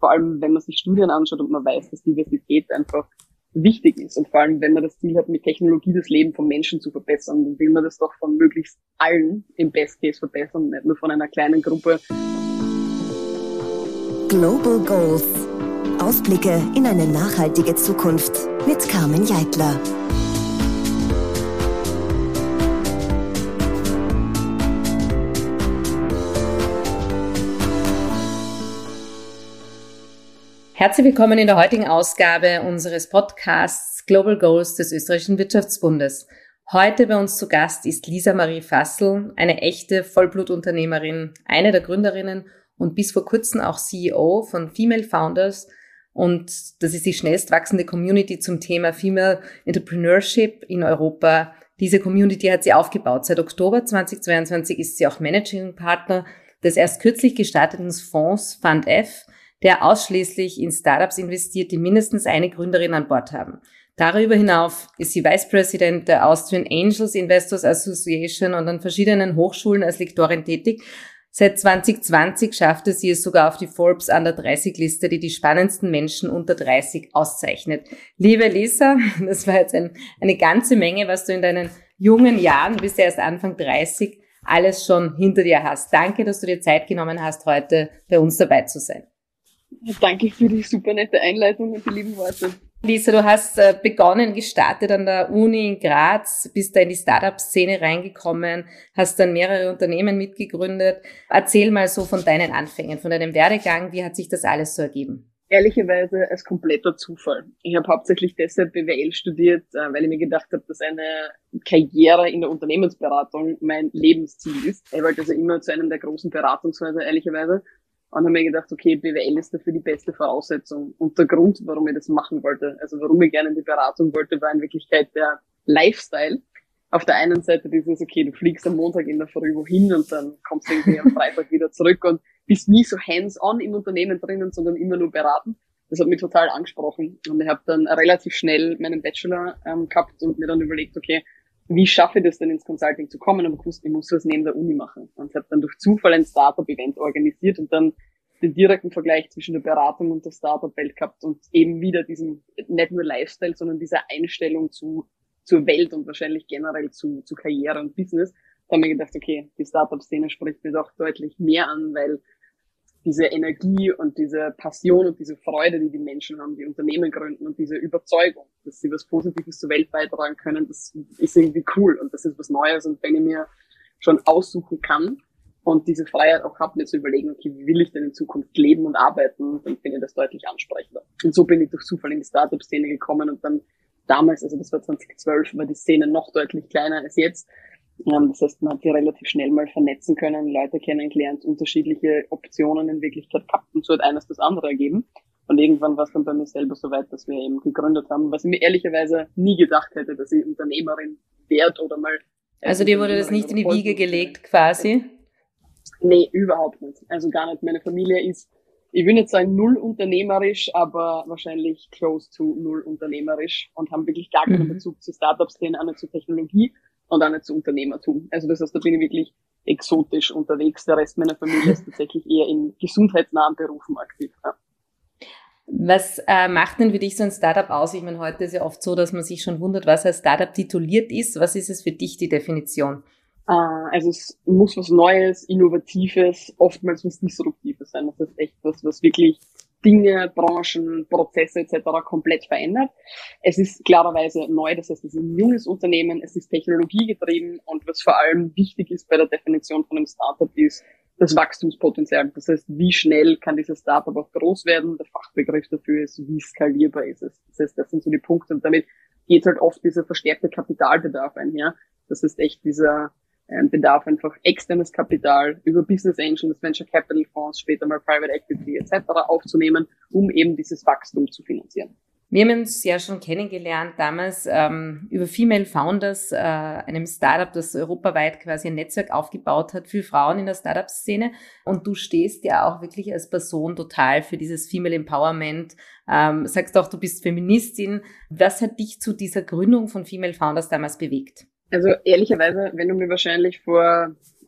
vor allem wenn man sich Studien anschaut und man weiß, dass Diversität einfach wichtig ist und vor allem, wenn man das Ziel hat, mit Technologie das Leben von Menschen zu verbessern, dann will man das doch von möglichst allen im Best Case verbessern, nicht nur von einer kleinen Gruppe. Global Goals. Ausblicke in eine nachhaltige Zukunft mit Carmen Jeitler. Herzlich willkommen in der heutigen Ausgabe unseres Podcasts Global Goals des Österreichischen Wirtschaftsbundes. Heute bei uns zu Gast ist Lisa Marie Fassl, eine echte Vollblutunternehmerin, eine der Gründerinnen und bis vor kurzem auch CEO von Female Founders. Und das ist die schnellst wachsende Community zum Thema Female Entrepreneurship in Europa. Diese Community hat sie aufgebaut. Seit Oktober 2022 ist sie auch Managing Partner des erst kürzlich gestarteten Fonds Fund F, der ausschließlich in Startups investiert, die mindestens eine Gründerin an Bord haben. Darüber hinaus ist sie Vice President der Austrian Angels Investors Association und an verschiedenen Hochschulen als Lektorin tätig. Seit 2020 schaffte sie es sogar auf die Forbes Under 30 Liste, die die spannendsten Menschen unter 30 auszeichnet. Liebe Lisa, das war jetzt eine ganze Menge, was du in deinen jungen Jahren, du bist ja erst Anfang 30, alles schon hinter dir hast. Danke, dass du dir Zeit genommen hast, heute bei uns dabei zu sein. Danke für die super nette Einleitung und die lieben Worte. Lisa, du hast gestartet an der Uni in Graz, bist da in die Startup-Szene reingekommen, hast dann mehrere Unternehmen mitgegründet. Erzähl mal so von deinen Anfängen, von deinem Werdegang, wie hat sich das alles so ergeben? Ehrlicherweise als kompletter Zufall. Ich habe hauptsächlich deshalb BWL studiert, weil ich mir gedacht habe, dass eine Karriere in der Unternehmensberatung mein Lebensziel ist. Ich wollte also immer zu einem der großen Beratungshäuser, ehrlicherweise. Und habe mir gedacht, okay, BWL ist dafür die beste Voraussetzung. Und der Grund, warum ich das machen wollte, also warum ich gerne in die Beratung wollte, war in Wirklichkeit der Lifestyle. Auf der einen Seite dieses, okay, du fliegst am Montag in der Früh wohin und dann kommst du irgendwie am Freitag wieder zurück und bist nie so hands-on im Unternehmen drinnen, sondern immer nur beraten. Das hat mich total angesprochen. Und ich habe dann relativ schnell meinen Bachelor gehabt und mir dann überlegt, okay, wie schaffe ich das denn ins Consulting zu kommen? Und ich wusste, ich muss was neben der Uni machen. Und ich habe dann durch Zufall ein Startup-Event organisiert und dann den direkten Vergleich zwischen der Beratung und der Startup-Welt gehabt und eben wieder diesen, nicht nur Lifestyle, sondern dieser Einstellung zur Welt und wahrscheinlich generell zu Karriere und Business. Da habe ich mir gedacht, okay, die Startup-Szene spricht mir doch deutlich mehr an, weil diese Energie und diese Passion und diese Freude, die die Menschen haben, die Unternehmen gründen und diese Überzeugung, dass sie was Positives zur Welt beitragen können, das ist irgendwie cool und das ist was Neues. Und wenn ich mir schon aussuchen kann und diese Freiheit auch habe, mir zu überlegen, okay, wie will ich denn in Zukunft leben und arbeiten, dann finde ich das deutlich ansprechender. Und so bin ich durch Zufall in die Startup-Szene gekommen und dann damals, also das war 2012, war die Szene noch deutlich kleiner als jetzt. Das heißt, man hat sich relativ schnell mal vernetzen können, Leute kennengelernt, unterschiedliche Optionen in Wirklichkeit gehabt und so hat eines das andere ergeben. Und irgendwann war es dann bei mir selber so weit, dass wir eben gegründet haben, was ich mir ehrlicherweise nie gedacht hätte, dass ich Unternehmerin werde oder mal... Also dir wurde das nicht in die Wiege gelegt quasi? Nee, überhaupt nicht. Also gar nicht. Meine Familie ist, ich will nicht sagen null unternehmerisch, aber wahrscheinlich close to null unternehmerisch und haben wirklich gar keinen Bezug zu Startup-Szene, auch nicht zu Technologie und auch nicht zu Unternehmertum. Also das heißt, da bin ich wirklich exotisch unterwegs. Der Rest meiner Familie ist tatsächlich eher in gesundheitsnahen Berufen aktiv. Ja. Was macht denn für dich so ein Startup aus? Ich meine, heute ist ja oft so, dass man sich schon wundert, was als Startup tituliert ist. Was ist es für dich, die Definition? Also es muss was Neues, Innovatives, oftmals was Disruptives sein. Das ist echt was wirklich Dinge, Branchen, Prozesse etc. komplett verändert. Es ist klarerweise neu, das heißt, es ist ein junges Unternehmen, es ist technologiegetrieben und was vor allem wichtig ist bei der Definition von einem Startup ist das Wachstumspotenzial. Das heißt, wie schnell kann dieses Startup auch groß werden? Der Fachbegriff dafür ist, wie skalierbar ist es. Das heißt, das sind so die Punkte und damit geht halt oft dieser verstärkte Kapitalbedarf einher. Das ist echt dieser Bedarf einfach externes Kapital über Business Angels, Venture Capital Fonds, später mal Private Equity etc. aufzunehmen, um eben dieses Wachstum zu finanzieren. Wir haben uns ja schon kennengelernt damals über Female Founders, einem Startup, das europaweit quasi ein Netzwerk aufgebaut hat für Frauen in der Startup-Szene. Und du stehst ja auch wirklich als Person total für dieses Female Empowerment. Sagst auch, du bist Feministin. Was hat dich zu dieser Gründung von Female Founders damals bewegt? Also ehrlicherweise, wenn du mir wahrscheinlich vor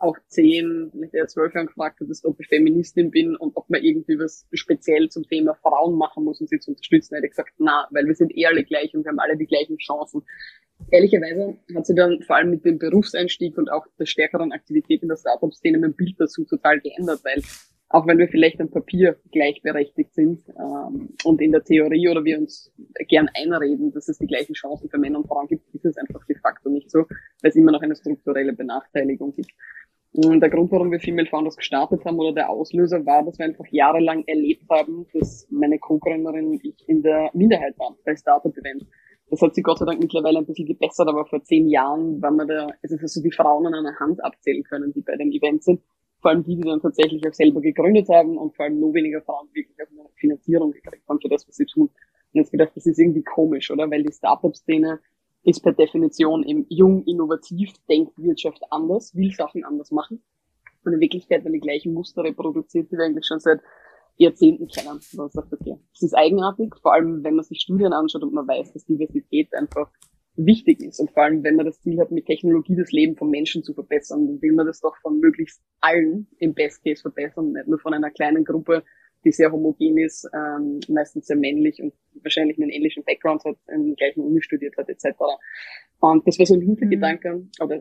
auch 10, mit der 12 Jahren gefragt hat, ob ich Feministin bin und ob man irgendwie was speziell zum Thema Frauen machen muss, um sie zu unterstützen, hätte ich gesagt, na, weil wir sind alle gleich und wir haben alle die gleichen Chancen. Ehrlicherweise hat sich dann vor allem mit dem Berufseinstieg und auch der stärkeren Aktivität in der Startup-Szene mein Bild dazu total geändert, weil auch wenn wir vielleicht am Papier gleichberechtigt sind und in der Theorie oder wir uns gern einreden, dass es die gleichen Chancen für Männer und Frauen gibt, ist es einfach de facto nicht so, weil es immer noch eine strukturelle Benachteiligung gibt. Und der Grund, warum wir Female Founders gestartet haben oder der Auslöser war, dass wir einfach jahrelang erlebt haben, dass meine Co-Gründerin und ich in der Minderheit waren bei Startup-Events. Das hat sich Gott sei Dank mittlerweile ein bisschen gebessert, aber vor 10 Jahren waren wir da, also so die Frauen an einer Hand abzählen können, die bei den Events sind. Vor allem die dann tatsächlich auch selber gegründet haben und vor allem nur weniger Frauen wirklich auch eine Finanzierung gekriegt haben für das, was sie tun. Und jetzt gedacht, das ist irgendwie komisch, oder? Weil die Startup-Szene ist per Definition eben jung, innovativ, denkt Wirtschaft anders, will Sachen anders machen. Und in Wirklichkeit werden die gleichen Muster reproduziert, die wir eigentlich schon seit Jahrzehnten kennen. Man sagt, okay, das ist eigenartig, vor allem wenn man sich Studien anschaut und man weiß, dass Diversität einfach wichtig ist. Und vor allem, wenn man das Ziel hat, mit Technologie das Leben von Menschen zu verbessern, dann will man das doch von möglichst allen im Best Case verbessern, nicht nur von einer kleinen Gruppe, die sehr homogen ist, meistens sehr männlich und wahrscheinlich einen ähnlichen Background hat, in der gleichen Uni studiert hat, etc. Und das war so ein Hintergedanke, oder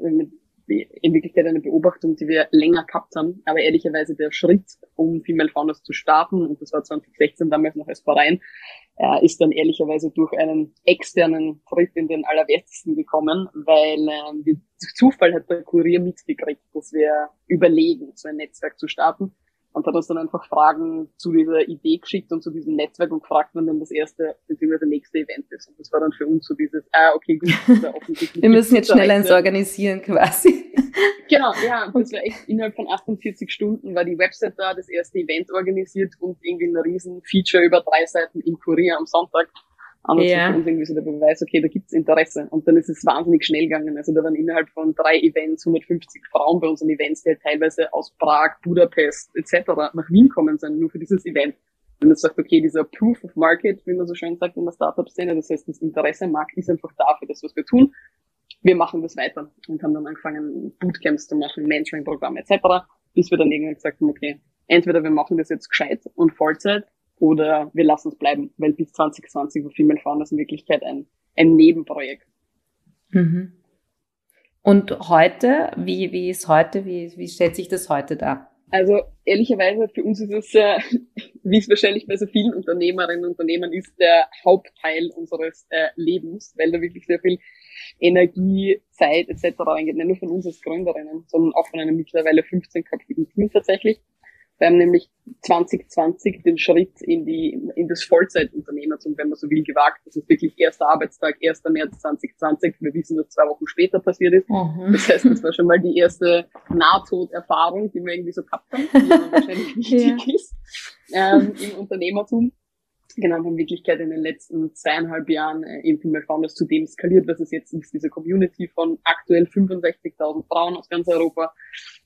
in Wirklichkeit eine Beobachtung, die wir länger gehabt haben, aber ehrlicherweise der Schritt, um Female Founders zu starten, und das war 2016 damals noch als Verein, ist dann ehrlicherweise durch einen externen Tritt in den Allerwertesten gekommen, weil durch Zufall hat der Kurier mitgekriegt, dass wir überlegen, so ein Netzwerk zu starten, und hat uns dann einfach Fragen zu dieser Idee geschickt und zu diesem Netzwerk und gefragt, wann denn das erste bzw. nächste Event ist. Und das war dann für uns so dieses, okay, gut, das ist ja offensichtlich. Wir müssen jetzt schnell eins organisieren quasi. Genau, ja, das war echt innerhalb von 48 Stunden war die Website da, das erste Event organisiert und irgendwie ein riesen Feature über 3 Seiten im Kurier am Sonntag. Und das war für uns irgendwie so der Beweis, okay, da gibt's Interesse. Und dann ist es wahnsinnig schnell gegangen. Also da waren innerhalb von 3 Events 150 Frauen bei unseren Events, die halt teilweise aus Prag, Budapest etc. nach Wien kommen sind, nur für dieses Event. Und man sagt, okay, dieser Proof of Market, wie man so schön sagt in der Startup-Szene, das heißt, das Interesse am Markt ist einfach da für das, was wir tun. Wir machen das weiter und haben dann angefangen, Bootcamps zu machen, Mentoring-Programme etc., bis wir dann irgendwann gesagt haben, okay, entweder wir machen das jetzt gescheit und Vollzeit, oder wir lassen es bleiben, weil bis 2020 war Female Founders in Wirklichkeit ein Nebenprojekt. Mhm. Und heute, wie ist heute, wie stellt sich das heute dar? Also ehrlicherweise für uns ist es, wie es wahrscheinlich bei so vielen Unternehmerinnen und Unternehmern ist, der Hauptteil unseres Lebens, weil da wirklich sehr viel Energie, Zeit etc. reingeht, nicht nur von uns als Gründerinnen, sondern auch von einem mittlerweile 15-köpfigen Team tatsächlich. Wir haben nämlich 2020 den Schritt in das Vollzeitunternehmertum, wenn man so will, gewagt. Das ist wirklich erster Arbeitstag, 1. März 2020. Wir wissen, dass 2 Wochen später passiert ist. Mhm. Das heißt, das war schon mal die erste Nahtoderfahrung, die wir irgendwie so gehabt haben, die aber wahrscheinlich wichtig ist im Unternehmertum. Genau, haben in Wirklichkeit in den letzten 2,5 Jahren eben Female Founders zu dem skaliert, was es jetzt ist, diese Community von aktuell 65.000 Frauen aus ganz Europa,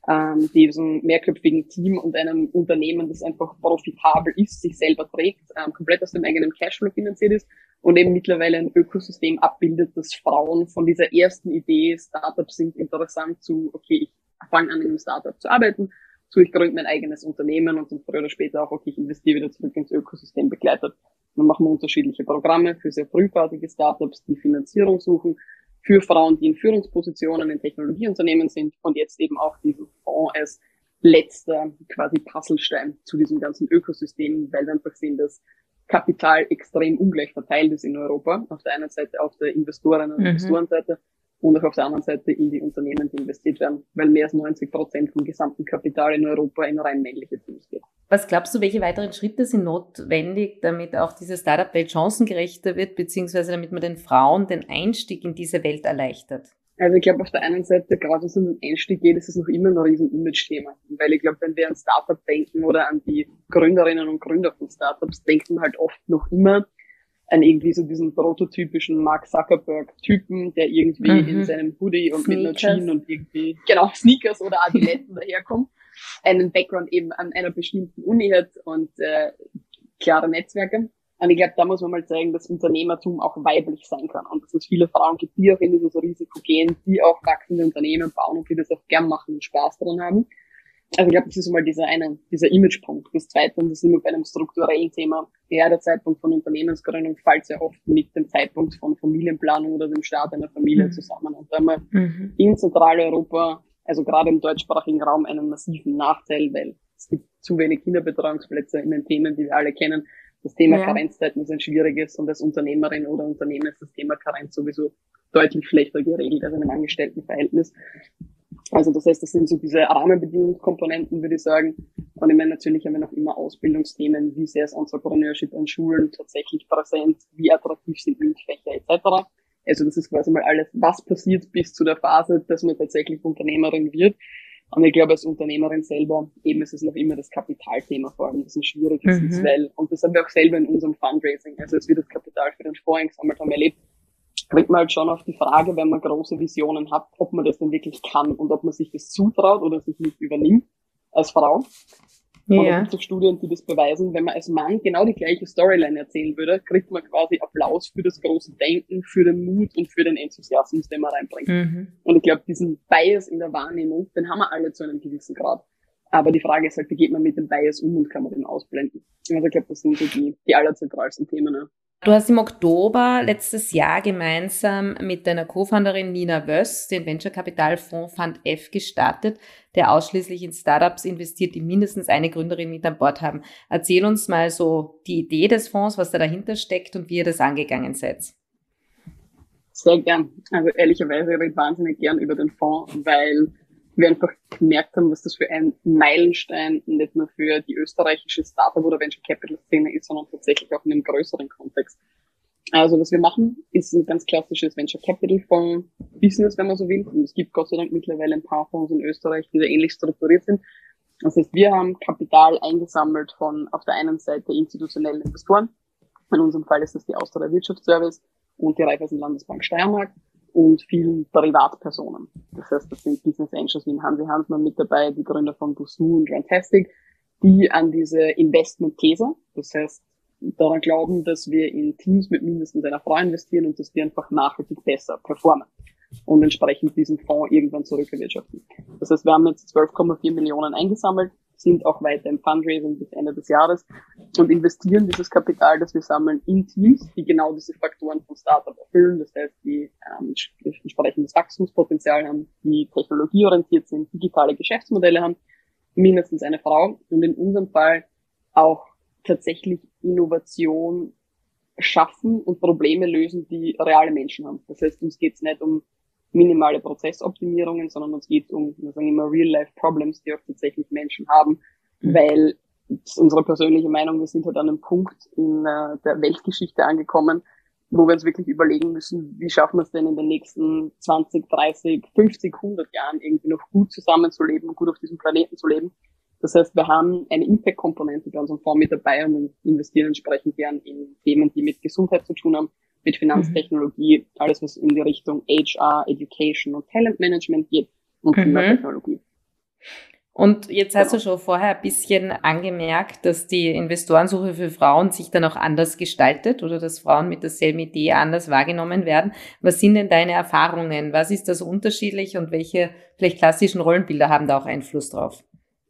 diesem mehrköpfigen Team und einem Unternehmen, das einfach profitabel ist, sich selber trägt, komplett aus dem eigenen Cashflow finanziert ist und eben mittlerweile ein Ökosystem abbildet, das Frauen von dieser ersten Idee, Startups sind interessant zu, okay, ich fange an, in einem Startup zu arbeiten, so ich gründe mein eigenes Unternehmen und dann früher oder später auch, okay, ich investiere wieder zurück ins Ökosystem begleitet. Dann machen wir unterschiedliche Programme für sehr frühphasige Startups, die Finanzierung suchen, für Frauen, die in Führungspositionen in Technologieunternehmen sind und jetzt eben auch diesen Fonds als letzter quasi Puzzlestein zu diesem ganzen Ökosystem, weil wir einfach sehen, dass Kapital extrem ungleich verteilt ist in Europa. Auf der einen Seite auf der Investorinnen- und Investorenseite und auch auf der anderen Seite in die Unternehmen, die investiert werden, weil mehr als 90% vom gesamten Kapital in Europa in rein männliche Teams geht. Was glaubst du, welche weiteren Schritte sind notwendig, damit auch diese Startup-Welt chancengerechter wird, beziehungsweise damit man den Frauen den Einstieg in diese Welt erleichtert? Also ich glaube, auf der einen Seite, gerade wenn es um den Einstieg geht, ist es noch immer ein riesen Image-Thema. Weil ich glaube, wenn wir an Startup denken oder an die Gründerinnen und Gründer von Startups, denkt man halt oft noch immer an irgendwie so diesen prototypischen Mark Zuckerberg-Typen, der irgendwie in seinem Hoodie und mit einer Jeans und irgendwie, genau, Sneakers oder Adiletten daherkommt, einen Background eben an einer bestimmten Uni hat und klare Netzwerke. Und ich glaube, da muss man mal zeigen, dass Unternehmertum auch weiblich sein kann und dass es viele Frauen gibt, die auch in dieses Risiko gehen, die auch wachsende Unternehmen bauen und die das auch gern machen und Spaß daran haben. Also ich glaube, das ist mal dieser Imagepunkt. Das Zweite, und das ist immer bei einem strukturellen Thema, ja, der Zeitpunkt von Unternehmensgründung fällt sehr oft mit dem Zeitpunkt von Familienplanung oder dem Start einer Familie zusammen. Und da haben wir in Zentraleuropa, also gerade im deutschsprachigen Raum, einen massiven Nachteil, weil es gibt zu wenig Kinderbetreuungsplätze in den Themen, die wir alle kennen. Das Thema Karenzzeiten ist ein schwieriges und als Unternehmerin oder Unternehmer ist das Thema Karenz sowieso deutlich schlechter geregelt als in einem Angestelltenverhältnis. Also das heißt, das sind so diese Rahmenbedingungskomponenten, würde ich sagen. Und ich meine, natürlich haben wir noch immer Ausbildungsthemen, wie sehr ist Entrepreneurship an Schulen tatsächlich präsent, wie attraktiv sind MINT-Fächer etc. Also das ist quasi mal alles, was passiert bis zu der Phase, dass man tatsächlich Unternehmerin wird. Und ich glaube, als Unternehmerin selber, eben ist es noch immer das Kapitalthema vor allem, das ein schwieriges ist, weil, und das haben wir auch selber in unserem Fundraising, also als wir das Kapital für den Fonds eingesammelt haben, erlebt, kriegt man halt schon auf die Frage, wenn man große Visionen hat, ob man das denn wirklich kann und ob man sich das zutraut oder sich nicht übernimmt als Frau. Und da gibt es auch Studien, die das beweisen, wenn man als Mann genau die gleiche Storyline erzählen würde, kriegt man quasi Applaus für das große Denken, für den Mut und für den Enthusiasmus, den man reinbringt. Und ich glaube, diesen Bias in der Wahrnehmung, den haben wir alle zu einem gewissen Grad. Aber die Frage ist halt, wie geht man mit dem Bias um und kann man den ausblenden? Also ich glaube, das sind so die allerzentralsten Themen. Ne? Du hast im Oktober letztes Jahr gemeinsam mit deiner Co-Founderin Nina Wöss den Venture-Kapital-Fonds Fund F gestartet, der ausschließlich in Startups investiert, die mindestens eine Gründerin mit an Bord haben. Erzähl uns mal so die Idee des Fonds, was da dahinter steckt und wie ihr das angegangen seid. Sehr gern. Also ehrlicherweise rede ich wahnsinnig gern über den Fonds, weil wir einfach gemerkt haben, was das für ein Meilenstein nicht nur für die österreichische Startup- oder Venture-Capital-Szene ist, sondern tatsächlich auch in einem größeren Kontext. Also was wir machen, ist ein ganz klassisches Venture-Capital-Fonds-Business, wenn man so will. Und es gibt Gott sei Dank mittlerweile ein paar Fonds in Österreich, die da ähnlich strukturiert sind. Das heißt, wir haben Kapital eingesammelt von auf der einen Seite institutionellen Investoren. In unserem Fall ist das die Austria Wirtschaftsservice und die Raiffeisen Landesbank Steiermark. Und vielen Privatpersonen. Das heißt, das sind Business Angels wie Hansi Hansmann mit dabei, die Gründer von Busnu und Rantastic, die an diese Investment-These, das heißt, daran glauben, dass wir in Teams mit mindestens einer Frau investieren und dass die einfach nachhaltig besser performen und entsprechend diesen Fonds irgendwann zurückerwirtschaften. Das heißt, wir haben jetzt 12,4 Millionen eingesammelt, sind auch weiter im Fundraising bis Ende des Jahres und investieren dieses Kapital, das wir sammeln, in Teams, die genau diese Faktoren vom Startup erfüllen. Das heißt, die entsprechendes Wachstumspotenzial haben, die technologieorientiert sind, digitale Geschäftsmodelle haben, mindestens eine Frau und in unserem Fall auch tatsächlich Innovation schaffen und Probleme lösen, die reale Menschen haben. Das heißt, uns geht es nicht um minimale Prozessoptimierungen, sondern uns geht es um, wir sagen immer, Real-Life-Problems, die auch tatsächlich Menschen haben, weil, das ist unsere persönliche Meinung, wir sind halt an einem Punkt in der Weltgeschichte angekommen, wo wir uns wirklich überlegen müssen, wie schaffen wir es denn in den nächsten 20, 30, 50, 100 Jahren irgendwie noch gut zusammenzuleben und gut auf diesem Planeten zu leben. Das heißt, wir haben eine Impact-Komponente bei unserem Fonds mit dabei und investieren entsprechend gern in Themen, die mit Gesundheit zu tun haben, mit Finanztechnologie, alles was in die Richtung HR, Education und Talentmanagement geht und Klimatechnologie. Und jetzt hast du schon vorher ein bisschen angemerkt, dass die Investorensuche für Frauen sich dann auch anders gestaltet oder dass Frauen mit derselben Idee anders wahrgenommen werden. Was sind denn deine Erfahrungen? Was ist das unterschiedlich und welche vielleicht klassischen Rollenbilder haben da auch Einfluss drauf?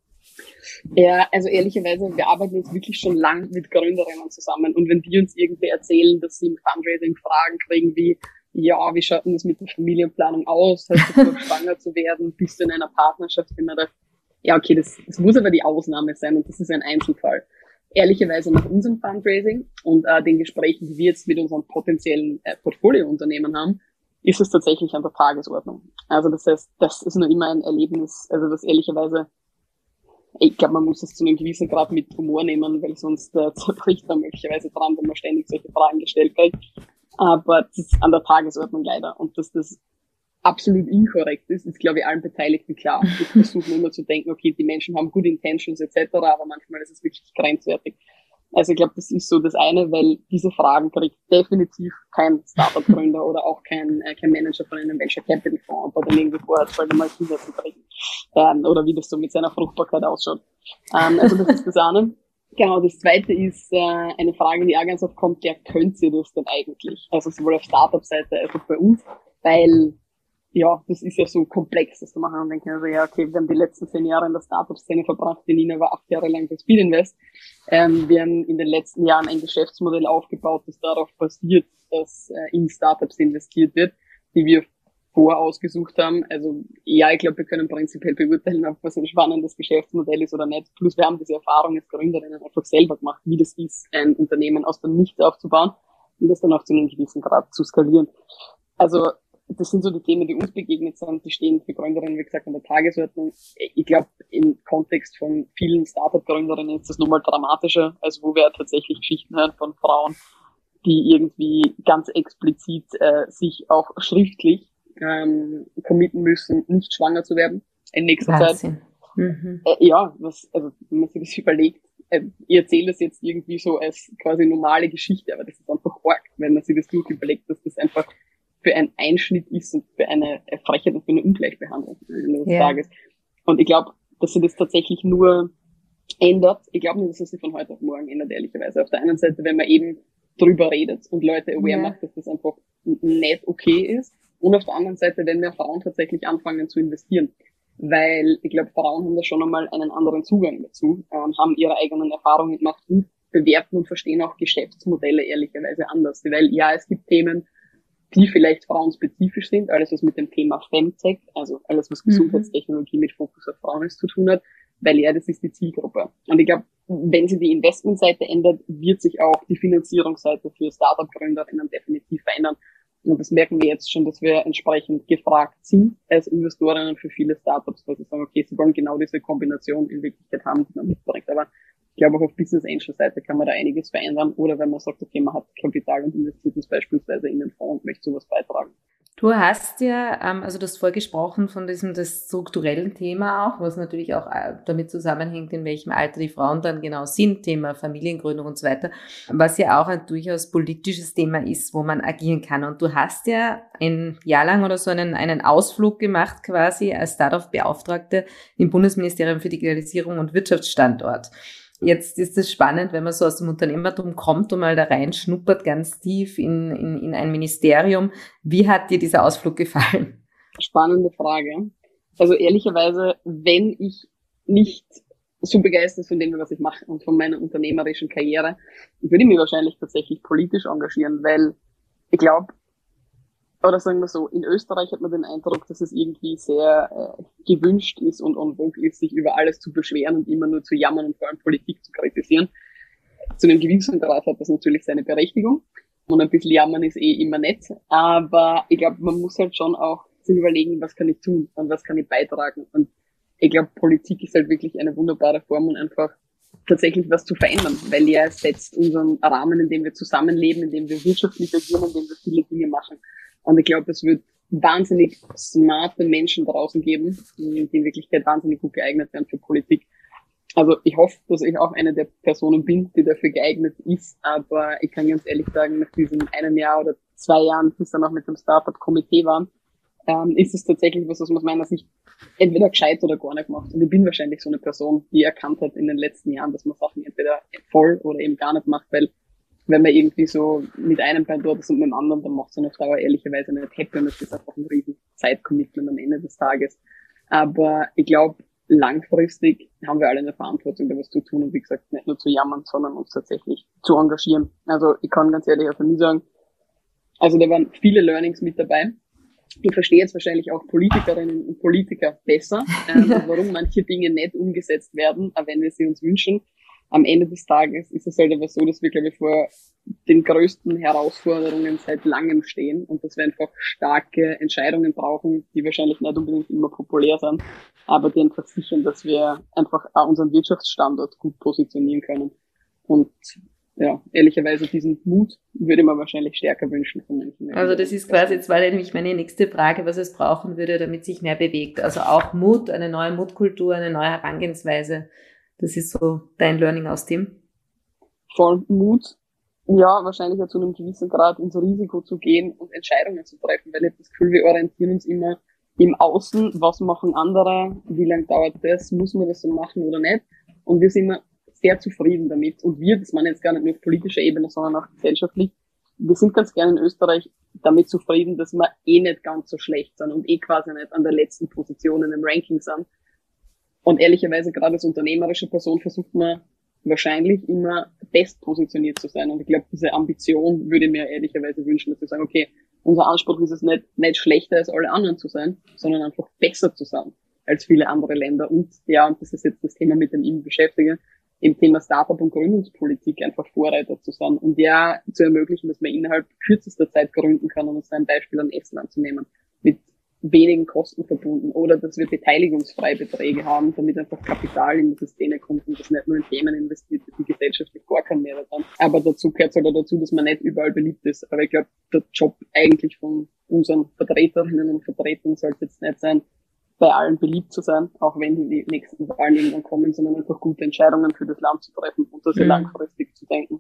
Ja, also ehrlicherweise, wir arbeiten jetzt wirklich schon lang mit Gründerinnen zusammen und wenn die uns irgendwie erzählen, dass sie im Fundraising Fragen kriegen wie, ja, wie schaut denn das mit der Familienplanung aus? Hast du vor, schwanger zu werden? Bist du in einer Partnerschaft? Wenn man da, ja, okay, das muss aber die Ausnahme sein und das ist ein Einzelfall. Ehrlicherweise nach unserem Fundraising und den Gesprächen, die wir jetzt mit unseren potenziellen Portfoliounternehmen haben, ist es tatsächlich an der Tagesordnung. Also das heißt, das ist nur immer ein Erlebnis, also das ehrlicherweise, ich glaube, man muss es zu einem gewissen Grad mit Humor nehmen, weil sonst zerbricht man möglicherweise dran, wenn man ständig solche Fragen gestellt kriegt. Aber das ist an der Tagesordnung leider. Und dass das absolut inkorrekt ist, ist, glaube ich, allen Beteiligten klar. Ich versuche immer zu denken, okay, die Menschen haben good intentions etc., aber manchmal ist es wirklich grenzwertig. Also ich glaube, das ist so das eine, weil diese Fragen kriegt definitiv kein Startup-Gründer oder auch kein Manager von einem Venture Capital Fonds, ob er dann irgendwie vorhat, soll mal Kinder zu kriegen. Oder wie das so mit seiner Fruchtbarkeit ausschaut. Also das ist das eine. Genau, das zweite ist eine Frage, die auch ganz oft kommt, ja, könnt ihr das denn eigentlich? Also sowohl auf Startup-Seite als auch bei uns, weil ja, das ist ja so komplex, das zu machen. Und denken also, ja, okay, wir haben die letzten 10 Jahre in der Startup-Szene verbracht, die Nina war 8 Jahre lang bei Speed Invest. Wir haben in den letzten Jahren ein Geschäftsmodell aufgebaut, das darauf basiert, dass in Startups investiert wird, die wir vorher ausgesucht haben. Also ja, ich glaube, wir können prinzipiell beurteilen, ob was ein spannendes Geschäftsmodell ist oder nicht. Plus wir haben diese Erfahrung als Gründerinnen einfach selber gemacht, wie das ist, ein Unternehmen aus dem Nichts aufzubauen und das dann auch zu einem gewissen Grad zu skalieren. Also das sind so die Themen, die uns begegnet sind. Die stehen für Gründerinnen, wie gesagt, an der Tagesordnung. Ich glaube, im Kontext von vielen Startup-Gründerinnen ist das nochmal dramatischer, als wo wir tatsächlich Geschichten hören von Frauen, die irgendwie ganz explizit sich auch schriftlich committen müssen, nicht schwanger zu werden in nächster Wahnsinn. Zeit. Also wenn man sich das überlegt, ich erzähle das jetzt irgendwie so als quasi normale Geschichte, aber das ist einfach arg, wenn man sich das gut überlegt, dass das einfach für einen Einschnitt ist und für eine Frechheit und für eine Ungleichbehandlung des Tages. Und ich glaube, dass sie das tatsächlich nur ändert. Ich glaube nicht, dass es sich von heute auf morgen ändert, ehrlicherweise. Auf der einen Seite, wenn man eben drüber redet und Leute aware macht, dass das einfach nicht okay ist. Und auf der anderen Seite, wenn mehr Frauen tatsächlich anfangen zu investieren. Weil ich glaube, Frauen haben da schon einmal einen anderen Zugang dazu, haben ihre eigenen Erfahrungen gemacht und bewerten und verstehen auch Geschäftsmodelle ehrlicherweise anders. Weil ja, es gibt Themen, die vielleicht frauenspezifisch sind, alles was mit dem Thema Femtech, also alles was Gesundheitstechnologie mit Fokus auf Frauen ist, zu tun hat, weil ja, das ist die Zielgruppe. Und ich glaube, wenn sich die Investmentseite ändert, wird sich auch die Finanzierungsseite für Startup-GründerInnen definitiv verändern. Und das merken wir jetzt schon, dass wir entsprechend gefragt sind als Investorinnen für viele Startups, weil sie sagen, okay, sie wollen genau diese Kombination in Wirklichkeit haben, die man mitbringt. Aber ich glaube, auch auf Business Angel Seite kann man da einiges verändern. Oder wenn man sagt, okay, man hat Kapital und investiert es beispielsweise in den Fonds und möchte sowas beitragen. Du hast ja, also du hast vorgesprochen von das strukturellen Thema auch, was natürlich auch damit zusammenhängt, in welchem Alter die Frauen dann genau sind, Thema Familiengründung und so weiter, was ja auch ein durchaus politisches Thema ist, wo man agieren kann. Und du hast ja ein Jahr lang oder so einen Ausflug gemacht quasi als Startup-Beauftragte im Bundesministerium für Digitalisierung und Wirtschaftsstandort. Jetzt ist es spannend, wenn man so aus dem Unternehmertum kommt und mal da reinschnuppert, ganz tief in ein Ministerium. Wie hat dir dieser Ausflug gefallen? Spannende Frage. Also ehrlicherweise, wenn ich nicht so begeistert von dem, was ich mache und von meiner unternehmerischen Karriere, würde ich mich wahrscheinlich tatsächlich politisch engagieren, weil ich glaube, oder sagen wir so, in Österreich hat man den Eindruck, dass es irgendwie sehr gewünscht ist und en vogue ist, sich über alles zu beschweren und immer nur zu jammern und vor allem Politik zu kritisieren. Zu einem gewissen Grad hat das natürlich seine Berechtigung und ein bisschen jammern ist immer nett, aber ich glaube, man muss halt schon auch sich überlegen, was kann ich tun und was kann ich beitragen, und ich glaube, Politik ist halt wirklich eine wunderbare Form, um einfach tatsächlich was zu verändern, weil ja, es setzt unseren Rahmen, in dem wir zusammenleben, in dem wir wirtschaftlich agieren, in dem wir viele Dinge machen. Und ich glaube, es wird wahnsinnig smarte Menschen draußen geben, die in Wirklichkeit wahnsinnig gut geeignet werden für Politik. Also ich hoffe, dass ich auch eine der Personen bin, die dafür geeignet ist, aber ich kann ganz ehrlich sagen, nach diesem 1 Jahr oder 2 Jahren, bis dann auch mit dem Startup-Komitee waren, ist es tatsächlich was man aus meiner Sicht entweder gescheit oder gar nicht macht. Und ich bin wahrscheinlich so eine Person, die erkannt hat in den letzten Jahren, dass man Sachen entweder voll oder eben gar nicht macht, weil wenn man irgendwie so mit einem Bein dort ist und mit dem anderen, dann macht es auf Dauer ehrlicherweise nicht happy, und das ist einfach ein riesen Zeitcommitment am Ende des Tages. Aber ich glaube, langfristig haben wir alle eine Verantwortung, da was zu tun und wie gesagt, nicht nur zu jammern, sondern uns tatsächlich zu engagieren. Also ich kann ganz ehrlich auch von mir sagen, also da waren viele Learnings mit dabei. Ich verstehe jetzt wahrscheinlich auch Politikerinnen und Politiker besser, warum manche Dinge nicht umgesetzt werden, auch wenn wir sie uns wünschen. Am Ende des Tages ist es halt aber so, dass wir, glaube ich, vor den größten Herausforderungen seit langem stehen und dass wir einfach starke Entscheidungen brauchen, die wahrscheinlich nicht unbedingt immer populär sind, aber die einfach sichern, dass wir einfach auch unseren Wirtschaftsstandort gut positionieren können. Und ja, ehrlicherweise diesen Mut würde man wahrscheinlich stärker wünschen von Menschen. Also das ist quasi, jetzt war nämlich meine nächste Frage, was es brauchen würde, damit sich mehr bewegt. Also auch Mut, eine neue Mutkultur, eine neue Herangehensweise. Das ist so dein Learning aus dem? Voll Mut. Ja, wahrscheinlich ja zu einem gewissen Grad ins Risiko zu gehen und Entscheidungen zu treffen, weil ich habe das Gefühl, wir orientieren uns immer im Außen, was machen andere, wie lange dauert das, muss man das so machen oder nicht. Und wir sind immer sehr zufrieden damit. Und wir, das meine ich jetzt gar nicht nur auf politischer Ebene, sondern auch gesellschaftlich, wir sind ganz gerne in Österreich damit zufrieden, dass wir eh nicht ganz so schlecht sind und eh quasi nicht an der letzten Position in dem Ranking sind. Und ehrlicherweise, gerade als unternehmerische Person versucht man wahrscheinlich immer bestpositioniert zu sein. Und ich glaube, diese Ambition würde ich mir ehrlicherweise wünschen, dass wir sagen, okay, unser Anspruch ist es nicht schlechter als alle anderen zu sein, sondern einfach besser zu sein als viele andere Länder. Und ja, und das ist jetzt das Thema, mit dem ich mich beschäftige, im Thema Startup und Gründungspolitik einfach Vorreiter zu sein und ja zu ermöglichen, dass man innerhalb kürzester Zeit gründen kann, um uns ein Beispiel an Estland zu nehmen, mit wenigen Kosten verbunden, oder dass wir Beteiligungsfreibeträge haben, damit einfach Kapital in die Szene kommt und das nicht nur in Themen investiert wird, die gesellschaftlich gar keinen Mehrwert haben. Aber dazu gehört es halt auch dazu, dass man nicht überall beliebt ist. Aber ich glaube, der Job eigentlich von unseren Vertreterinnen und Vertretern sollte jetzt nicht sein, bei allen beliebt zu sein, auch wenn die nächsten Wahlen irgendwann kommen, sondern einfach gute Entscheidungen für das Land zu treffen und das langfristig zu denken.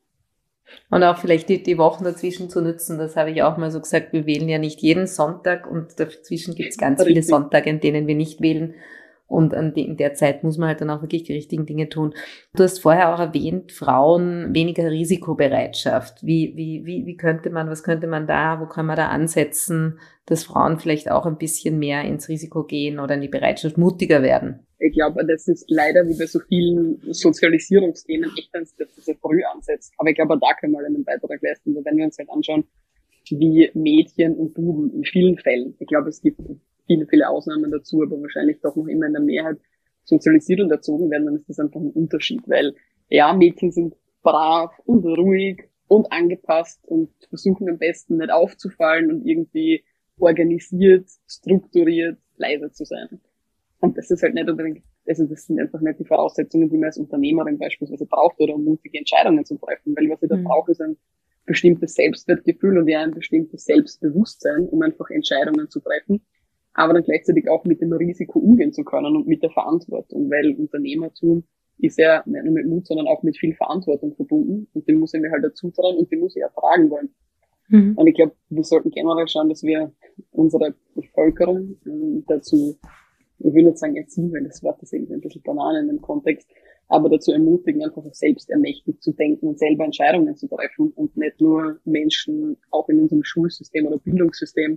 Und auch vielleicht die Wochen dazwischen zu nutzen, das habe ich auch mal so gesagt, wir wählen ja nicht jeden Sonntag und dazwischen gibt es ganz viele Sonntage, an denen wir nicht wählen. Und in der Zeit muss man halt dann auch wirklich die richtigen Dinge tun. Du hast vorher auch erwähnt, Frauen weniger Risikobereitschaft. Wie könnte man, was könnte man da, wo kann man da ansetzen, dass Frauen vielleicht auch ein bisschen mehr ins Risiko gehen oder in die Bereitschaft mutiger werden? Ich glaube, das ist leider wie bei so vielen Sozialisierungsthemen echt eins, das sehr früh ansetzt. Aber ich glaube, da können wir einen Beitrag leisten, wenn wir uns halt anschauen, wie Mädchen und Buben in vielen Fällen, ich glaube, es gibt viele Ausnahmen dazu, aber wahrscheinlich doch noch immer in der Mehrheit sozialisiert und erzogen werden, dann ist das einfach ein Unterschied, weil ja, Mädchen sind brav und ruhig und angepasst und versuchen am besten nicht aufzufallen und irgendwie organisiert, strukturiert, leise zu sein. Und das ist halt nicht unbedingt, also das sind einfach nicht die Voraussetzungen, die man als Unternehmerin beispielsweise braucht, oder um mutige Entscheidungen zu treffen, weil was ich da brauche, ist ein bestimmtes Selbstwertgefühl und ja ein bestimmtes Selbstbewusstsein, um einfach Entscheidungen zu treffen, aber dann gleichzeitig auch mit dem Risiko umgehen zu können und mit der Verantwortung, weil Unternehmertum ist ja nicht nur mit Mut, sondern auch mit viel Verantwortung verbunden und den muss ich mir halt dazu trauen und den muss ich ertragen wollen. Und ich glaube, wir sollten generell schauen, dass wir unsere Bevölkerung dazu, ich will nicht sagen erziehen, weil das Wort ist irgendwie ein bisschen Banane in dem Kontext, aber dazu ermutigen, einfach auch selbst ermächtigt zu denken und selber Entscheidungen zu treffen und nicht nur Menschen auch in unserem Schulsystem oder Bildungssystem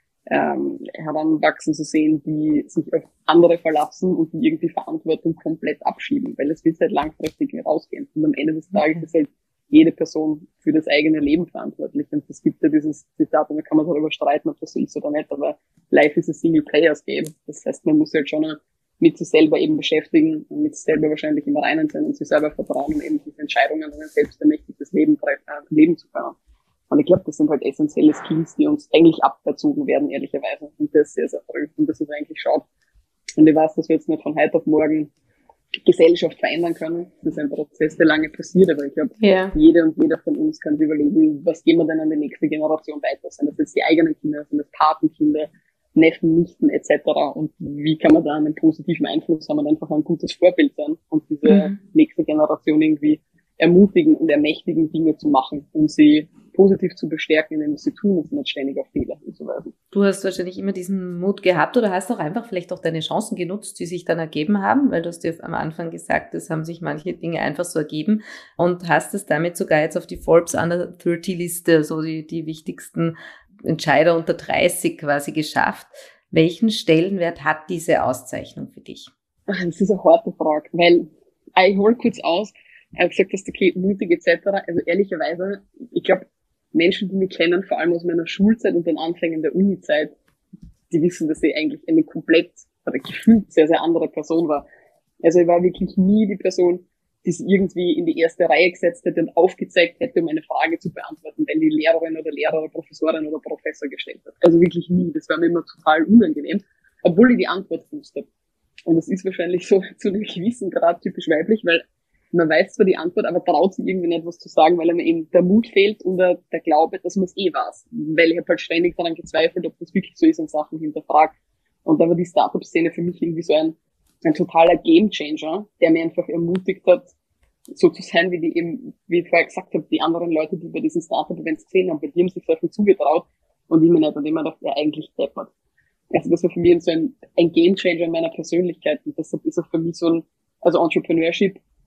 heranwachsen zu sehen, die sich auf andere verlassen und die irgendwie Verantwortung komplett abschieben, weil es wird halt langfristig nicht rausgehen. Und am Ende des Tages ist halt jede Person für das eigene Leben verantwortlich. Und es gibt ja dieses Zitat, und da kann man darüber streiten, ob das so ist oder nicht, aber Life is a Single-Players-Game. Das heißt, man muss halt schon mit sich selber eben beschäftigen und mit sich selber wahrscheinlich im Reinen sein und sich selber vertrauen, um eben diese Entscheidungen und ein selbstermächtigtes Leben zu können. Und ich glaube, das sind halt essentielle Skills, die uns eigentlich aberzogen werden, ehrlicherweise. Und das sehr, sehr früh. Und das ist eigentlich schade. Und ich weiß, dass wir jetzt nicht von heute auf morgen Gesellschaft verändern können. Das ist ein Prozess, der lange passiert, aber ich glaube, jede und jeder von uns kann sich überlegen, was geben wir denn an die nächste Generation weiter? Sind das jetzt die eigenen Kinder, sind das Patenkinder, Neffen, Nichten etc. Und wie kann man da einen positiven Einfluss haben und einfach ein gutes Vorbild sein und diese nächste Generation irgendwie ermutigen und ermächtigen, Dinge zu machen, um sie positiv zu bestärken, indem sie tun und nicht ständig auf Fehler hinzuweisen. Du hast wahrscheinlich immer diesen Mut gehabt oder hast auch einfach vielleicht auch deine Chancen genutzt, die sich dann ergeben haben, weil du hast dir am Anfang gesagt, es haben sich manche Dinge einfach so ergeben und hast es damit sogar jetzt auf die Forbes Under 30 Liste, so die wichtigsten Entscheider unter 30 quasi geschafft. Welchen Stellenwert hat diese Auszeichnung für dich? Das ist eine harte Frage, weil ich hole kurz aus, ich habe gesagt, dass okay, mutig etc. Also ehrlicherweise, ich glaube, Menschen, die mich kennen, vor allem aus meiner Schulzeit und den Anfängen der Uni-Zeit, die wissen, dass ich eigentlich eine komplett oder gefühlt sehr, sehr andere Person war. Also ich war wirklich nie die Person, die sich irgendwie in die erste Reihe gesetzt hätte und aufgezeigt hätte, um eine Frage zu beantworten, wenn die Lehrerin oder Lehrer oder Professorin oder Professor gestellt hat. Also wirklich nie. Das war mir immer total unangenehm, obwohl ich die Antwort wusste. Und das ist wahrscheinlich so zu einem gewissen Grad typisch weiblich, weil man weiß zwar die Antwort, aber traut sich irgendwie nicht was zu sagen, weil einem eben der Mut fehlt und der Glaube, dass man es weiß. Weil ich habe halt ständig daran gezweifelt, ob das wirklich so ist und Sachen hinterfragt. Und da war die Startup-Szene für mich irgendwie so ein totaler Gamechanger, der mir einfach ermutigt hat, so zu sein, wie die eben, wie ich vorher gesagt habe, die anderen Leute, die bei diesen Startup-Events gesehen haben, die haben sich Sachen zugetraut und ich mir nicht, und immer dachte, ja, eigentlich deppert. Also das war für mich so ein Gamechanger in meiner Persönlichkeit und deshalb ist auch für mich so also Entrepreneurship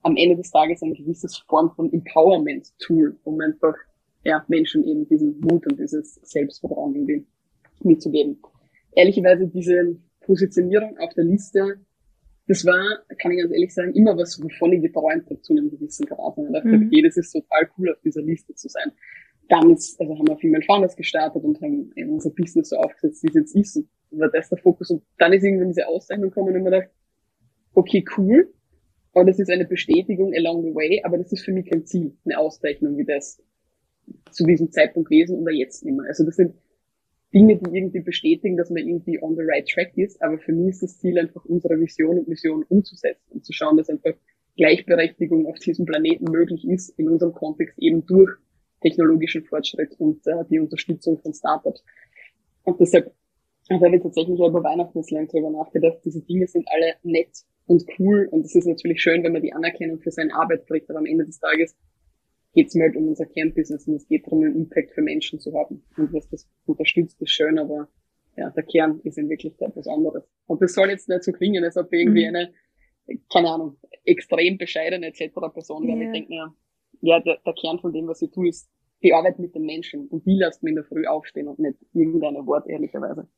am Ende des Tages eine gewisse Form von Empowerment-Tool, um einfach Menschen eben diesen Mut und dieses Selbstvertrauen irgendwie mitzugeben. Ehrlicherweise diese Positionierung auf der Liste, das war, kann ich ganz ehrlich sagen, immer was, wovon ich geträumt habe zu einem gewissen Grad. Und ich dachte, okay, das ist total cool, auf dieser Liste zu sein. Damals, also haben wir Female Founders gestartet und haben eben unser Business so aufgesetzt, wie es jetzt ist. Und war das der Fokus. Und dann ist irgendwann diese Auszeichnung gekommen und ich mir gedacht, okay, cool. Und das ist eine Bestätigung along the way, aber das ist für mich kein Ziel, eine Auszeichnung wie das zu diesem Zeitpunkt gewesen oder jetzt nicht mehr. Also das sind Dinge, die irgendwie bestätigen, dass man irgendwie on the right track ist, aber für mich ist das Ziel einfach, unsere Vision und Mission umzusetzen und zu schauen, dass einfach Gleichberechtigung auf diesem Planeten möglich ist, in unserem Kontext eben durch technologischen Fortschritt und die Unterstützung von Startups. Und deshalb habe ich tatsächlich über Weihnachten jetzt lang drüber nachgedacht, diese Dinge sind alle nett und cool und es ist natürlich schön, wenn man die Anerkennung für seine Arbeit kriegt, aber am Ende des Tages geht es mir halt um unser Kernbusiness und es geht darum, einen Impact für Menschen zu haben. Und was das unterstützt, ist schön, aber ja, der Kern ist in Wirklichkeit was anderes. Und das soll jetzt nicht so klingen, als ob irgendwie eine, keine Ahnung, extrem bescheidene etc. Person wäre. Ich denke mir, ja, der Kern von dem, was ich tue, ist die Arbeit mit den Menschen und die lässt mich in der Früh aufstehen und nicht irgendeine Wort, ehrlicherweise.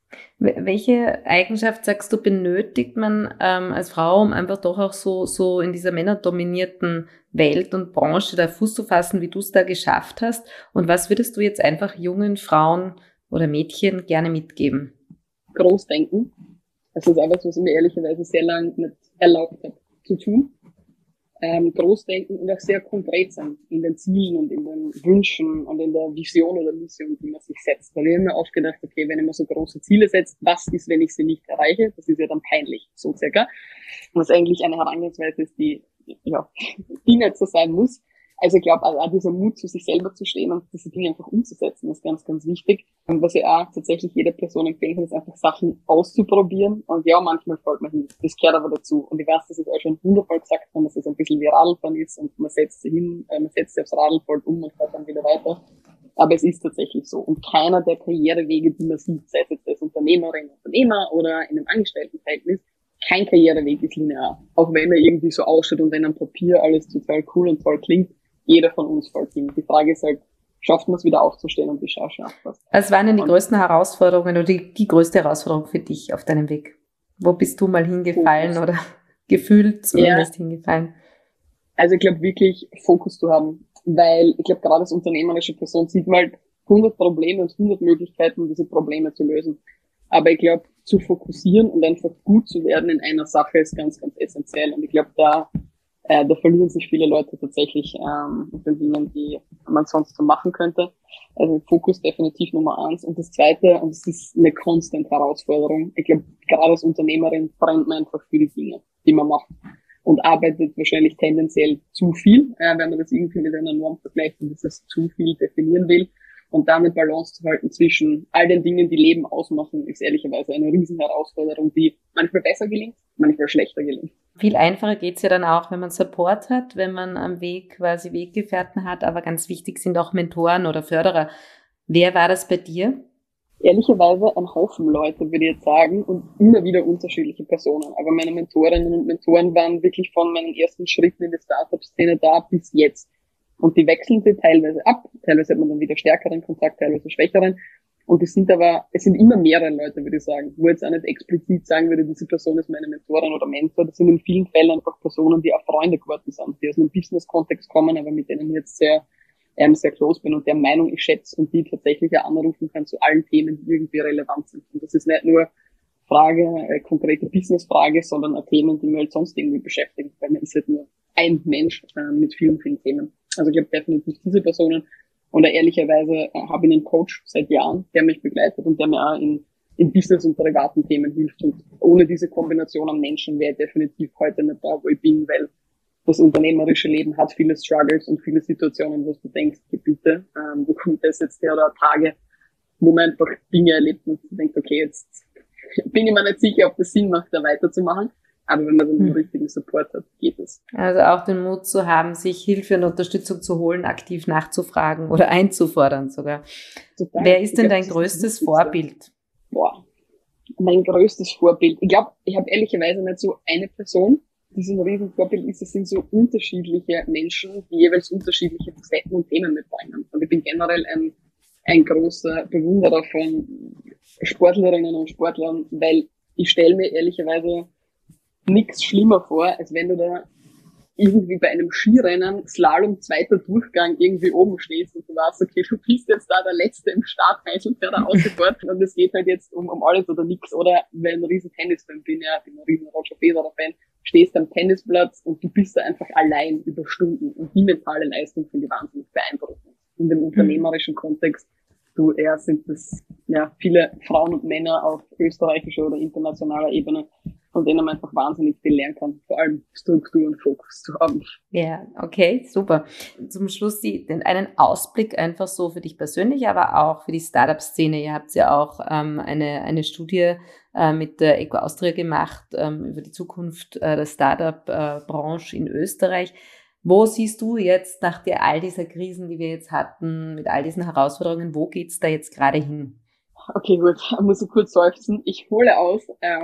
Welche Eigenschaft, sagst du, benötigt man als Frau, um einfach doch auch so in dieser männerdominierten Welt und Branche da Fuß zu fassen, wie du es da geschafft hast? Und was würdest du jetzt einfach jungen Frauen oder Mädchen gerne mitgeben? Großdenken. Das ist etwas, was ich mir ehrlicherweise sehr lange nicht erlaubt habe zu tun. Großdenken und auch sehr konkret sein in den Zielen und in den Wünschen und in der Vision oder Mission, die man sich setzt. Weil ich habe mir oft gedacht, okay, wenn ich mir so große Ziele setze, was ist, wenn ich sie nicht erreiche? Das ist ja dann peinlich, so circa. Und was eigentlich eine Herangehensweise ist, die nicht so sein muss. Also ich glaube, auch dieser Mut, zu sich selber zu stehen und diese Dinge einfach umzusetzen, ist ganz, ganz wichtig. Und was ich auch tatsächlich jeder Person empfehlen kann, ist einfach Sachen auszuprobieren. Und ja, manchmal fällt man hin. Das gehört aber dazu. Und ich weiß, dass es auch schon 100-mal gesagt haben, dass es ein bisschen wie Radlfahren ist und man setzt sich hin, man setzt sich aufs Radl, fällt um und fährt dann wieder weiter. Aber es ist tatsächlich so. Und keiner der Karrierewege, die man sieht, sei es jetzt als Unternehmerin, Unternehmer oder in einem Angestelltenverhältnis, kein Karriereweg ist linear. Auch wenn er irgendwie so ausschaut und wenn am Papier alles total cool und toll klingt, jeder von uns fällt hin. Die Frage ist halt, schafft man es wieder aufzustehen und wie schafft man es? Was waren denn die größten Herausforderungen oder die größte Herausforderung für dich auf deinem Weg? Wo bist du mal hingefallen oder gefühlt zumindest hingefallen? Also ich glaube wirklich, Fokus zu haben, weil ich glaube, gerade als unternehmerische Person sieht man halt 100 Probleme und 100 Möglichkeiten, diese Probleme zu lösen. Aber ich glaube, zu fokussieren und einfach gut zu werden in einer Sache ist ganz, ganz essentiell. Und ich glaube, da verlieren sich viele Leute tatsächlich mit den Dingen, die man sonst so machen könnte. Also Fokus definitiv Nummer 1. Und das Zweite, und es ist eine constant Herausforderung, ich glaube, gerade als Unternehmerin brennt man einfach für die Dinge, die man macht. Und arbeitet wahrscheinlich tendenziell zu viel, wenn man das irgendwie mit einer Norm vergleicht und das zu viel definieren will. Und damit Balance zu halten zwischen all den Dingen, die Leben ausmachen, ist ehrlicherweise eine riesen Herausforderung, die manchmal besser gelingt, manchmal schlechter gelingt. Viel einfacher geht's ja dann auch, wenn man Support hat, wenn man am Weg quasi Weggefährten hat, aber ganz wichtig sind auch Mentoren oder Förderer. Wer war das bei dir? Ehrlicherweise ein Haufen Leute, würde ich jetzt sagen, und immer wieder unterschiedliche Personen. Aber meine Mentorinnen und Mentoren waren wirklich von meinen ersten Schritten in der Startup-Szene da bis jetzt. Und die wechseln sie teilweise ab, teilweise hat man dann wieder stärkeren Kontakt, teilweise schwächeren. Und es sind immer mehrere Leute, würde ich sagen, wo jetzt auch nicht explizit sagen würde, diese Person ist meine Mentorin oder Mentor. Das sind in vielen Fällen einfach Personen, die auch Freunde geworden sind, die aus einem Business-Kontext kommen, aber mit denen ich jetzt sehr close bin und der Meinung ich schätze und die tatsächlich auch anrufen kann zu allen Themen, die irgendwie relevant sind. Und das ist nicht nur konkrete Business-Frage, sondern auch Themen, die mich halt sonst irgendwie beschäftigen, weil man ist halt nur ein Mensch mit vielen, vielen Themen. Also ich glaube definitiv diese Personen. Und ehrlicherweise habe ich einen Coach seit Jahren, der mich begleitet und der mir auch in Business- und privaten Themen hilft. Und ohne diese Kombination an Menschen wäre ich definitiv heute nicht da, wo ich bin, weil das unternehmerische Leben hat viele Struggles und viele Situationen, wo du denkst, bitte, wo kommt das jetzt her, oder Tage, wo man einfach Dinge erlebt und du denkst, okay, jetzt bin ich mir nicht sicher, ob das Sinn macht, da weiterzumachen. Aber wenn man dann den richtigen Support hat, geht es. Also auch den Mut zu haben, sich Hilfe und Unterstützung zu holen, aktiv nachzufragen oder einzufordern sogar. Total. Wer ist denn dein größtes Vorbild? Mein größtes Vorbild. Ich glaube, ich habe ehrlicherweise nicht so eine Person, diesem Riesenvorbild ist, es sind so unterschiedliche Menschen, die jeweils unterschiedliche Facetten und Themen mitbringen. Und ich bin generell ein großer Bewunderer von Sportlerinnen und Sportlern, weil ich stelle mir ehrlicherweise nichts schlimmer vor, als wenn du da irgendwie bei einem Skirennen, Slalom, zweiter Durchgang irgendwie oben stehst und du weißt, okay, du bist jetzt da der Letzte im Startfeld und der da ausgefährt und es geht halt jetzt um alles oder nichts. Oder wenn ich ein riesen Tennisfan bin, ja, ich bin ein riesen Roger Federer-Fan, stehst am Tennisplatz und du bist da einfach allein über Stunden und die mentale Leistung finde ich wahnsinnig beeindruckend. In dem unternehmerischen Kontext, sind das ja viele Frauen und Männer auf österreichischer oder internationaler Ebene, von denen man einfach wahnsinnig viel lernen kann, vor allem Struktur und Fokus zu haben. Ja, okay, super. Zum Schluss einen Ausblick einfach so für dich persönlich, aber auch für die Startup-Szene. Ihr habt ja auch eine Studie mit der Eco Austria gemacht über die Zukunft der Startup-Branche in Österreich. Wo siehst du jetzt nach all dieser Krisen, die wir jetzt hatten, mit all diesen Herausforderungen, wo geht's da jetzt gerade hin? Okay, gut, ich muss so kurz seufzen. Ich hole aus.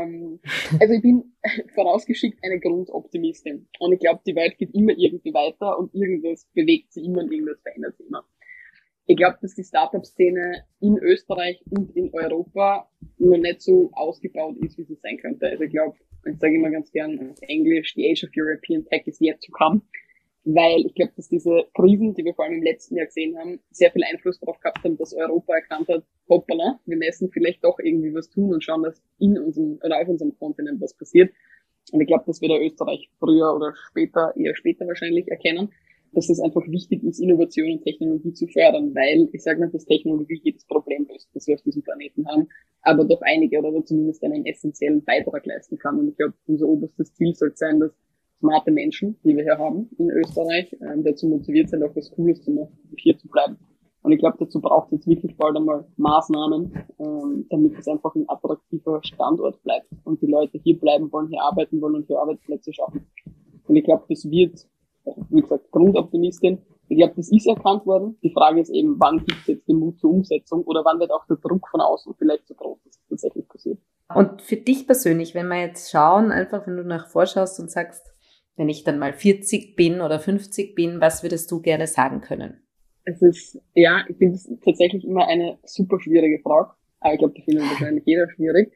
Also ich bin vorausgeschickt eine Grundoptimistin. Und ich glaube, die Welt geht immer irgendwie weiter und irgendwas bewegt sich immer und irgendwas verändert sich immer. Ich glaube, dass die Startup-Szene in Österreich und in Europa noch nicht so ausgebaut ist, wie sie sein könnte. Also ich glaube, ich sage immer ganz gern auf Englisch, the age of European tech is yet to come. Weil ich glaube, dass diese Krisen, die wir vor allem im letzten Jahr gesehen haben, sehr viel Einfluss darauf gehabt haben, dass Europa erkannt hat, hoppala, wir müssen vielleicht doch irgendwie was tun und schauen, dass in unserem oder auf unserem Kontinent was passiert. Und ich glaube, dass wir da Österreich früher oder später, eher später wahrscheinlich erkennen, dass es einfach wichtig ist, Innovation und Technologie zu fördern, weil ich sage nicht, dass Technologie jedes Problem löst, das wir auf diesem Planeten haben, aber doch einige oder zumindest einen essentiellen Beitrag leisten kann. Und ich glaube, unser oberstes Ziel sollte sein, dass smarte Menschen, die wir hier haben in Österreich, dazu motiviert sind, auch was Cooles zu machen und hier zu bleiben. Und ich glaube, dazu braucht es jetzt wirklich bald einmal Maßnahmen, damit es einfach ein attraktiver Standort bleibt und die Leute hier bleiben wollen, hier arbeiten wollen und hier Arbeitsplätze schaffen. Und ich glaube, das wird, wie gesagt, Grundoptimistin. Ich glaube, das ist erkannt worden. Die Frage ist eben, wann gibt es jetzt den Mut zur Umsetzung oder wann wird auch der Druck von außen vielleicht so groß, dass es tatsächlich passiert. Und für dich persönlich, wenn wir jetzt schauen, einfach wenn du nach vorschaust und sagst, wenn ich dann mal 40 bin oder 50 bin, was würdest du gerne sagen können? Es ist, ja, ich finde es tatsächlich immer eine super schwierige Frage. Aber ich glaube, die findet wahrscheinlich jeder schwierig.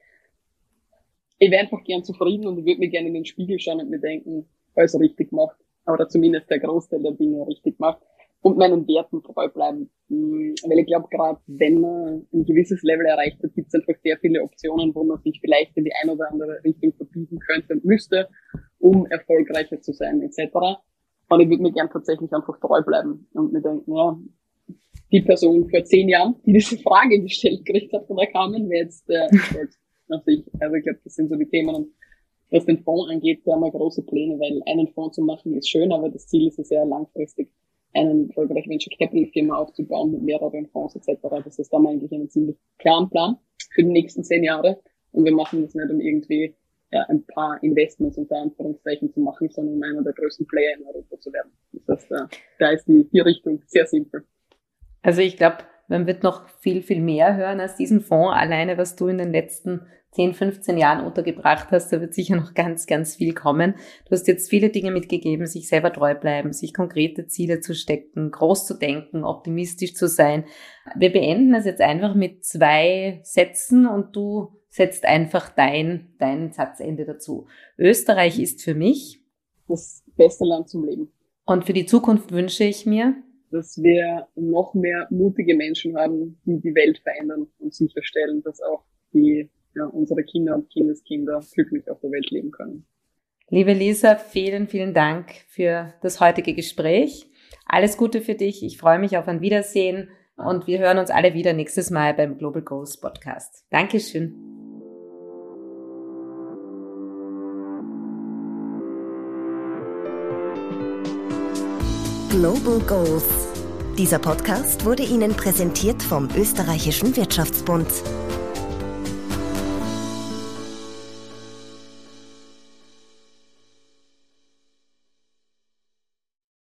Ich wäre einfach gern zufrieden und ich würde mir gerne in den Spiegel schauen und mir denken, alles richtig macht. Oder zumindest der Großteil der Dinge richtig macht. Und meinen Werten treu bleiben. Weil ich glaube, gerade wenn man ein gewisses Level erreicht hat, gibt es einfach sehr viele Optionen, wo man sich vielleicht in die eine oder andere Richtung verbiegen könnte und müsste, um erfolgreicher zu sein, etc. Und ich würde mir gern tatsächlich einfach treu bleiben und mir denken, ja, die Person vor 10 Jahren, die diese Frage gestellt gekriegt hat von der Carmen, wäre jetzt stolz auf sich. Also ich glaube, das sind so die Themen. Und was den Fonds angeht, da haben wir große Pläne, weil einen Fonds zu machen ist schön, aber das Ziel ist ja sehr langfristig, einen erfolgreichen Venture Capital Firma aufzubauen mit mehreren Fonds etc. Das heißt, da haben wir eigentlich einen ziemlich klaren Plan für die nächsten 10 Jahre. Und wir machen das nicht, um irgendwie ein paar Investments unter Anführungszeichen zu machen, sondern um einer der größten Player in Europa zu werden. Das heißt, da ist die Richtung sehr simpel. Also ich glaube, man wird noch viel, viel mehr hören als diesen Fonds. Alleine, was du in den letzten 10, 15 Jahren untergebracht hast, da wird sicher noch ganz, ganz viel kommen. Du hast jetzt viele Dinge mitgegeben, sich selber treu bleiben, sich konkrete Ziele zu stecken, groß zu denken, optimistisch zu sein. Wir beenden das jetzt einfach mit 2 Sätzen und du setzt einfach dein Satzende dazu. Österreich ist für mich das beste Land zum Leben. Und für die Zukunft wünsche ich mir, dass wir noch mehr mutige Menschen haben, die die Welt verändern und sicherstellen, dass auch unsere Kinder und Kindeskinder glücklich auf der Welt leben können. Liebe Lisa, vielen, vielen Dank für das heutige Gespräch. Alles Gute für dich. Ich freue mich auf ein Wiedersehen und wir hören uns alle wieder nächstes Mal beim Global Goals Podcast. Dankeschön. Global Goals. Dieser Podcast wurde Ihnen präsentiert vom Österreichischen Wirtschaftsbund.